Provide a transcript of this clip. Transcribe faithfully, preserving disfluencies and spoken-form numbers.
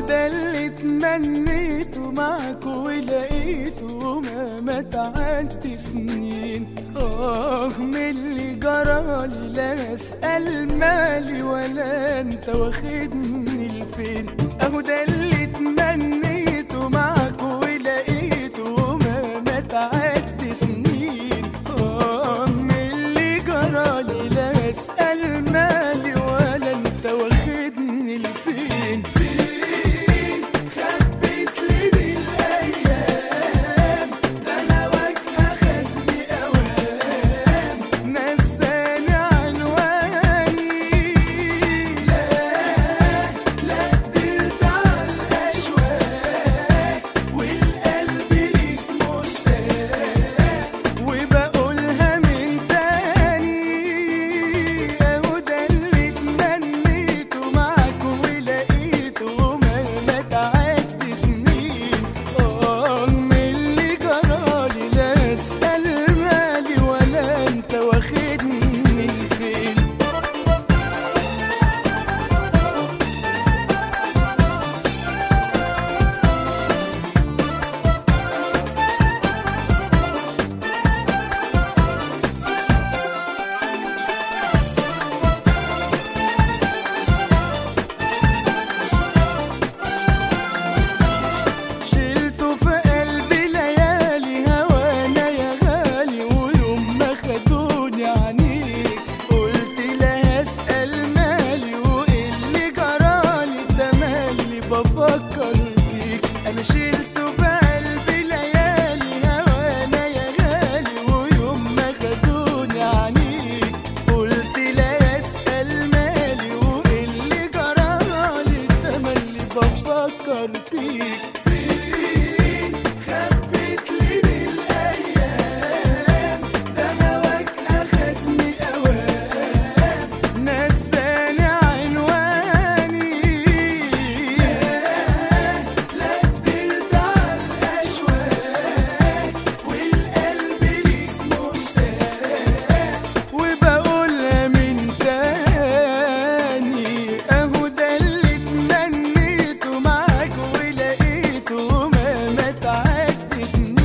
ده اللي تمنيته معاك ولقيته مهما تعدي سنين. آه من اللي جرالي لا أسأل مالي ولا أنت واخدني لفين. أهو ده اللي تمنيته معاك ولقيته مهما تعدي سنين. آه من اللي جرالي لا أسأل مالي ولا أنت واخدني لفين. بفكر فيك انا شلته بقلبي ليالي هوانا يا غالي، ويوم ما خدوني عنيك قلت لا يسأل مالي واللي جرالي تملي بفكر فيك. Isn't